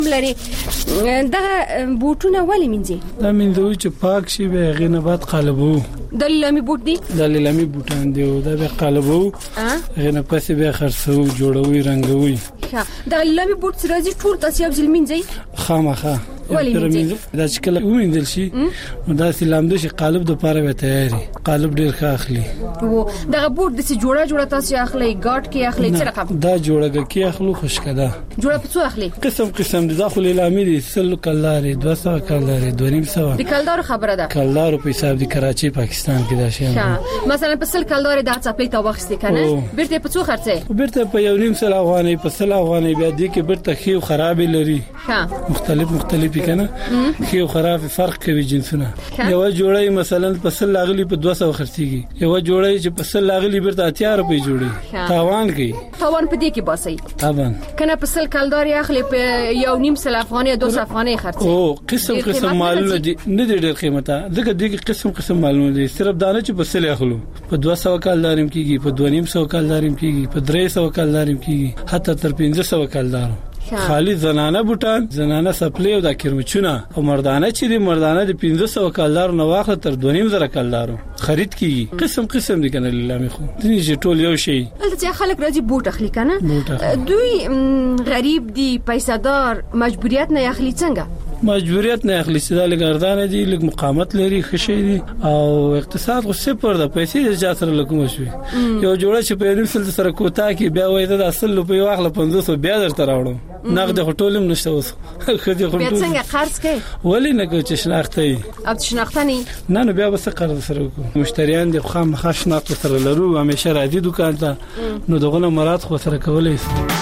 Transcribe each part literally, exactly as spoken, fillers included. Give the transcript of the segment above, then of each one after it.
لري دا بوټونه ولې مینځي؟ دا مینځو چې پاک شي به غینه بعد قالبو. د لامي بوټ دی؟ د لامي بوټان دی او دا به قالبو غینه پسې به خرڅو جوړوي رنگوي. ښه دا لامي بوټ راځي ټول تاسو یو ځل مینځي؟ خامخا ولې مینځي؟ دا چې کله ومینځل شي نو دا سلام د شي قالب د پاره به تیاری قالب ډیر ښه اخلي. او دا بوټ د سي جوړه جوړه تاسو اخلي ګاټ کې اخلي څه رقم؟ دا جوړه کې اخلو خوشکده جوړه په څو اخلي؟ قسم قسم د داخلي لامي دي سل کلداري دوه سوه کلداري دوه نیم سوه. د کلدار خبره ده؟ کلدار په حساب د کراچي پاکستان کې دا شی. مثلا په سل کلدار د چاپلې تا وخت کنه بیرته په څو خرڅه؟ بیرته په یو نیم سل افغاني په سل افغاني بیا دي کې بیرته خيو خراب لري. ها مختلف مختلفي کنه خيو خراب فرق کوي جنسونه. یو جوړی مثلا په سل لاغلی په دوه سوه خرڅيږي یو جوړی چې په سل لاغلی بیرته اتیا روپۍ جوړي تاوان کوي. تاوان په دې کې باسي طبعا کنه په سل کلدار اخلي په یو نیم سل افغاني دوه سوه افغاني خرڅي. او قسم قسم مالونه دي نه دي ډېر قیمته دغه دغه قسم قسم مالونه دي صرف دانه چې په سل اخلو په دوه سوه کلدارم کیږي په دوه نیم سوه کلدارم کیږي په درې سوه کلدارم کیږي حتی تر پنځه سوه کلدار. خالی زنانه بوټان زنانه سپلې او د کرمچونه او مردانه چې د مردانه د پنځه سوه کلدار نو واخله تر دوه نیم زره کلدارو خرید کیږي. قسم قسم دي کنه لامي خو دې ټول یو شی. دلته خلک راځي بوټ اخلي کنه دوی غریب دي پیسادار مجبوریت نه اخلي څنګه؟ مجبوریت نه اخلي چې د لګردان دي لګ مقاومت لري خشي دي او اقتصاد خو صفر ده پیسې ځا سره لګم شوی یو جوړه چې په نیم سل سره کوتا کې بیا وای دا اصل په واخله پنځه سوه بیا درته راوړم نقد هټولم نشته اوس خو دې خو بیا څنګه قرض کوي؟ ولې نه کوي چې شناختي اب شناختنی نه نو بیا بس قرض سره کوم مشتریان دي خو مخ شناخت سره لرو همیشه راځي دکان ته نو دغه مراد خو سره کولای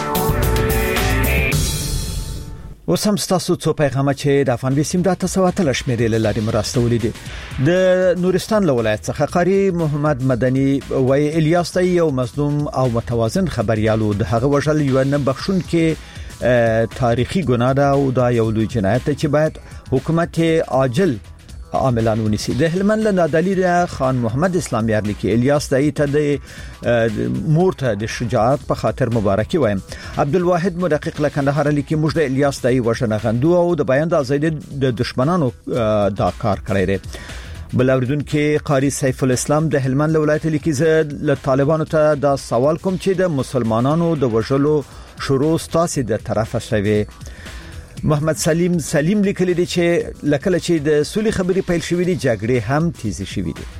اوس هم تاسو څو پیغامه چې د افغان بيسیم د تاسو ته شمیرې لاري مرستولې دي. د نورستان له ولایت څخه قاری محمد مدني وای الیاس ته یو مظلوم او متوازن خبريالو د هغه وژل یو نه بخښون کې تاریخي ګناه ده او دا یو لوی جنایت چې باید حکومت عاجل عاملان ونیسي. د هلمند له نادلی خان محمد اسلام یار لیکي الیاس دای ته د مورته د شجاعت په خاطر مبارکي وایم. عبدالواحد مدقق له کندهار لیکي موږ د الیاس دای وژنه غندو او د بیان د ازادي د دشمنانو دا کار کړی دی. بل اوریدونکو قاری سیف الاسلام د هلمند له ولایت لیکي زه له طالبانو ته دا سوال کوم چې د مسلمانانو د وژلو شروع ستاسو د طرفه شوی. محمد سلیم سلیم لیکلی دی چې لکه چې د سولې خبري پیل شوې دي جګړې هم تیزی شوې دي.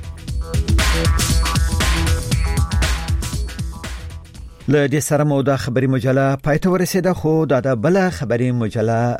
له دې سره مو د خبري مجله پای ته ورسېده خو دا د بل خبري مجله